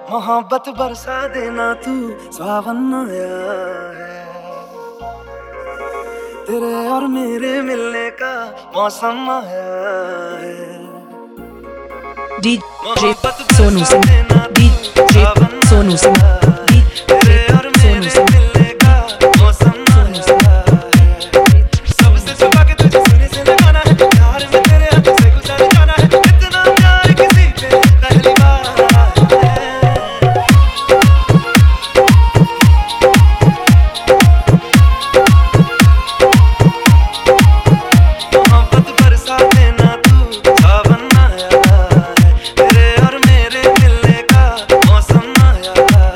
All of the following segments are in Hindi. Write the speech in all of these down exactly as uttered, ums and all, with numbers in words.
मोहब्बत बरसा देना तू सावन आया है, तेरे और मेरे मिलने का मौसम आया है। डीजे सोनू सिंह, डीजे सोनू सिंह, तेरे और मेरे मिलने का मौसम आया है। सबसे छुपा के तुझे सीने से लगाना है, प्यार में तेरे हाथ से गुजर जाना है। इतना प्यार किसी पे पहली बार आया है। मोहब्बत बरसा देना तू सावन आया है, तेरे और मेरे मिलने का मौसम आया है।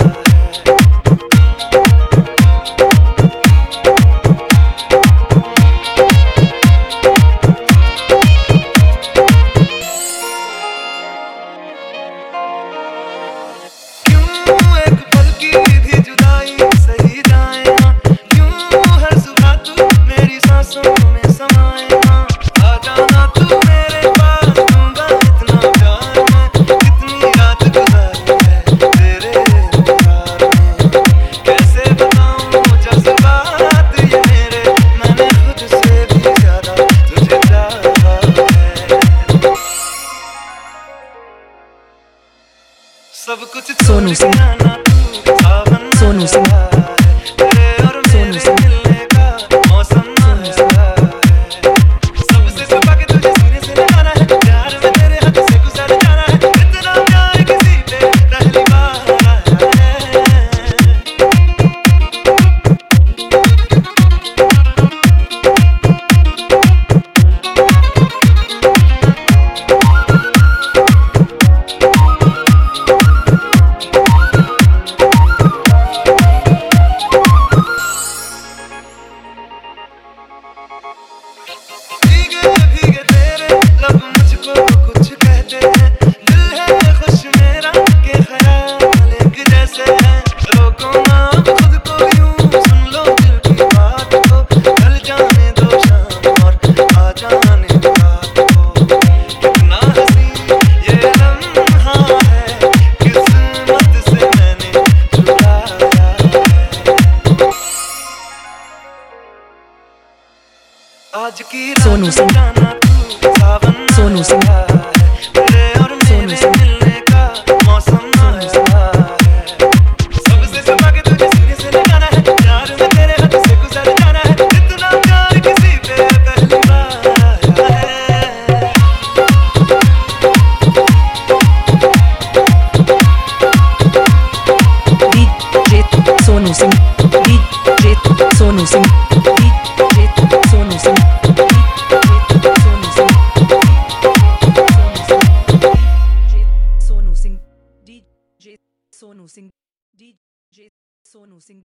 क्यों एक पल की भी जुदाई सही जाए ना, क्यों हर सुबह तू मेरी सांसों में समाए ना। आ जाना तू मेरे पास, दूंगा इतना प्यार मैं, कितनी रात गुजारी है तेरे प्यार में। कैसे बताऊं जज्बात ये मेरे, मैंने खुद से भी ज्यादा तुझे चाहा है। सब कुछ सोनू सिंह, सोनू सिंह, तेरे और मेरे मिलने का मौसम आया है। सबसे छुपा के तुझे सीने से लगाना है, प्यार में तेरे हाथ से गुजर जाना है। इतना प्यार किसी पे पहली बार आया है। भीगे भीगे तेरे लब मुझको कुछ कहते हैं, दिल है खुश मेरा के ख्याल एक जैसे हैं। रोको ना अब खुद को यूं, सुन लो दिल की बात को, ढल जाने दो शाम और आ जाने दो रात को। कितना हंसी ये लम्हा है, किस्मत से मैंने चुराया है। आज की सोनू रात सिंह, जाना तू सावन सोनू सिंह, आया है, तेरे और मेरे सिंह, मिलने का मौसम आया है। सबसे छुपा के तुझे सीने से लगाना है, प्यार में तेरे हाथ से गुजर जाना है। इतना प्यार किसी पे पहली बार आया है। DJ Sonu Singh, DJ Sonu Singh, DJ Sonu Singh, DJ Sonu Singh, DJ Sonu Singh, DJ Sonu Singh, DJ Sonu Singh.